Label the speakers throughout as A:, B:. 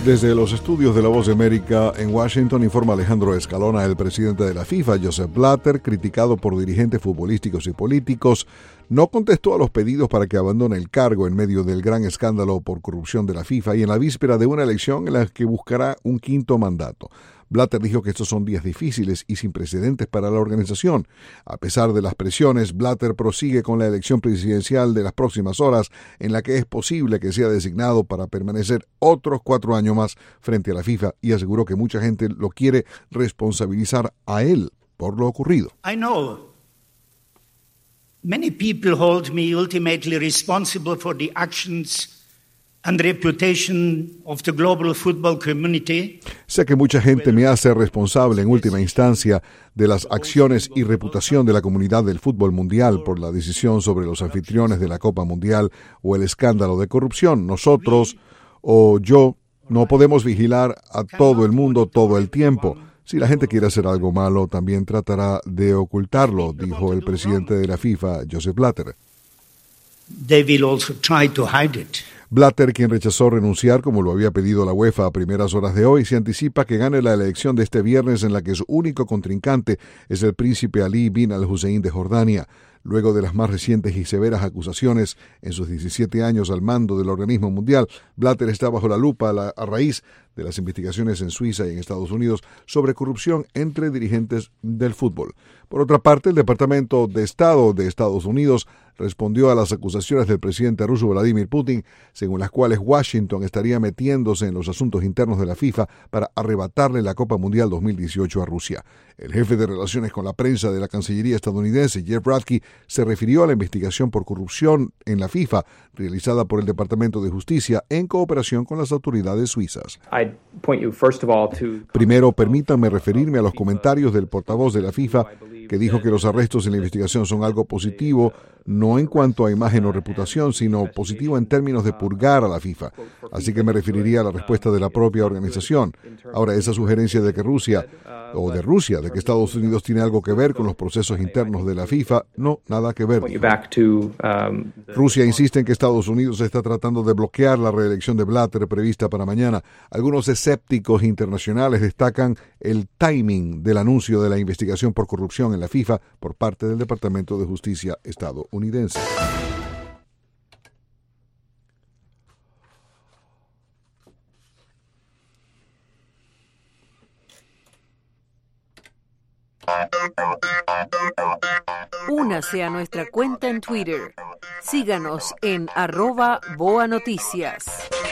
A: Desde los estudios de La Voz de América en Washington informa Alejandro Escalona. El presidente de la FIFA, Joseph Blatter, criticado por dirigentes futbolísticos y políticos, no contestó a los pedidos para que abandone el cargo en medio del gran escándalo por corrupción de la FIFA y en la víspera de una elección en la que buscará un quinto mandato. Blatter dijo que estos son días difíciles y sin precedentes para la organización. A pesar de las presiones, Blatter prosigue con la elección presidencial de las próximas horas, en la que es posible que sea designado para permanecer otros 4 años más frente a la FIFA, y aseguró que mucha gente lo quiere responsabilizar a él por lo ocurrido.
B: I know many people hold me ultimately responsible for the actions and reputation of the global football community.
A: Sé que mucha gente me hace responsable en última instancia de las acciones y reputación de la comunidad del fútbol mundial por la decisión sobre los anfitriones de la Copa Mundial o el escándalo de corrupción. Nosotros o yo no podemos vigilar a todo el mundo todo el tiempo. Si la gente quiere hacer algo malo, también tratará de ocultarlo, dijo el presidente de la FIFA, Joseph Blatter.
B: They will also try to hide it.
A: Blatter, quien rechazó renunciar como lo había pedido la UEFA a primeras horas de hoy, se anticipa que gane la elección de este viernes en la que su único contrincante es el príncipe Ali bin al-Hussein de Jordania. Luego de las más recientes y severas acusaciones en sus 17 años al mando del organismo mundial, Blatter está bajo la lupa a raíz de las investigaciones en Suiza y en Estados Unidos sobre corrupción entre dirigentes del fútbol. Por otra parte, el Departamento de Estado de Estados Unidos respondió a las acusaciones del presidente ruso Vladimir Putin, según las cuales Washington estaría metiéndose en los asuntos internos de la FIFA para arrebatarle la Copa Mundial 2018 a Rusia. El jefe de relaciones con la prensa de la Cancillería estadounidense, Jeff Radke, se refirió a la investigación por corrupción en la FIFA realizada por el Departamento de Justicia en cooperación con las autoridades suizas. Primero, permítanme referirme a los comentarios del portavoz de la FIFA, que dijo que los arrestos en la investigación son algo positivo, no en cuanto a imagen o reputación, sino positivo en términos de purgar a la FIFA. Así que me referiría a la respuesta de la propia organización. Ahora, esa sugerencia de que Rusia, de que Estados Unidos tiene algo que ver con los procesos internos de la FIFA, no, nada que ver. Rusia insiste en que Estados Unidos está tratando de bloquear la reelección de Blatter prevista para mañana. Algunos escépticos internacionales destacan el timing del anuncio de la investigación por corrupción en la FIFA por parte del Departamento de Justicia estadounidense.
C: Únase a nuestra cuenta en Twitter. Síganos en @BoaNoticias.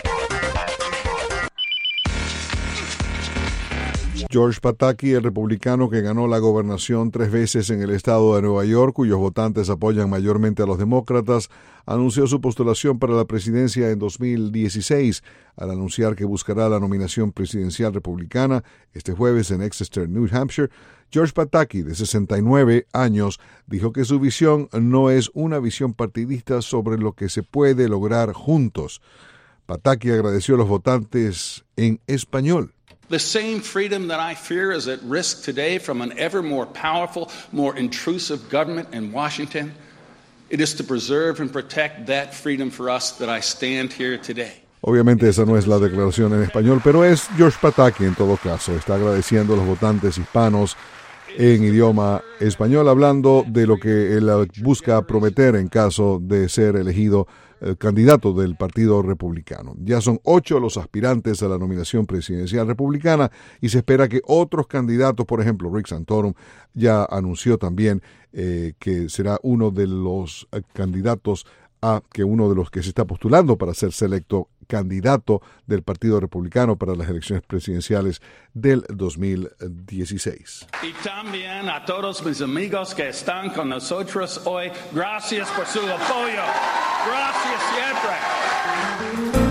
A: George Pataki, el republicano que ganó la gobernación 3 veces en el estado de Nueva York, cuyos votantes apoyan mayormente a los demócratas, anunció su postulación para la presidencia en 2016, al anunciar que buscará la nominación presidencial republicana este jueves en Exeter, New Hampshire. George Pataki, de 69 años, dijo que su visión no es una visión partidista sobre lo que se puede lograr juntos. Pataki agradeció a los votantes en español.
D: The same freedom that I fear is at risk today from an ever more powerful, more intrusive government in Washington. It is to preserve and protect that freedom for us that I stand here today.
A: Obviamente esa no es la declaración en español, pero es George Pataki en todo caso. Está agradeciendo a los votantes hispanos en idioma español, hablando de lo que él busca prometer en caso de ser elegido candidato del Partido Republicano. Ya son 8 los aspirantes a la nominación presidencial republicana y se espera que otros candidatos, por ejemplo, Rick Santorum, ya anunció también que será uno de los candidatos uno de los que se está postulando para ser selecto candidato del Partido Republicano para las elecciones presidenciales del 2016.
D: Y también a todos mis amigos que están con nosotros hoy, gracias por su apoyo. Gracias siempre.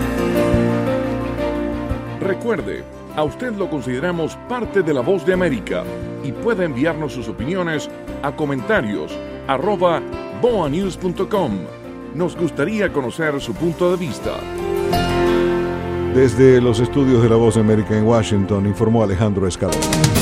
E: Recuerde, a usted lo consideramos parte de La Voz de América y puede enviarnos sus opiniones a comentarios @boanews.com. Nos gustaría conocer su punto de vista.
A: Desde los estudios de La Voz de América en Washington, informó Alejandro Escalona.